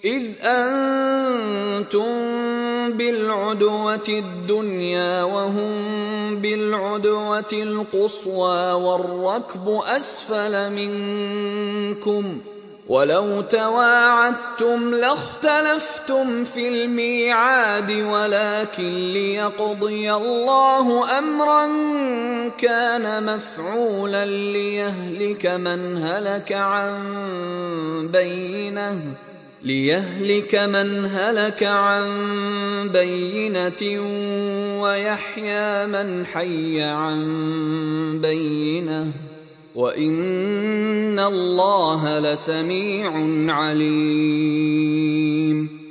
إذ أنتم بالعدوة الدنيا وهم بالعدوة القصوى والركب أسفل منكم، ولو تواعدتم لاختلفتم في الميعاد، ولكن ليقضي الله أمرا كان مفعولا ليهلك من هلك عن بينة ويحيى من حي عن بينة، وإن الله لسميع عليم.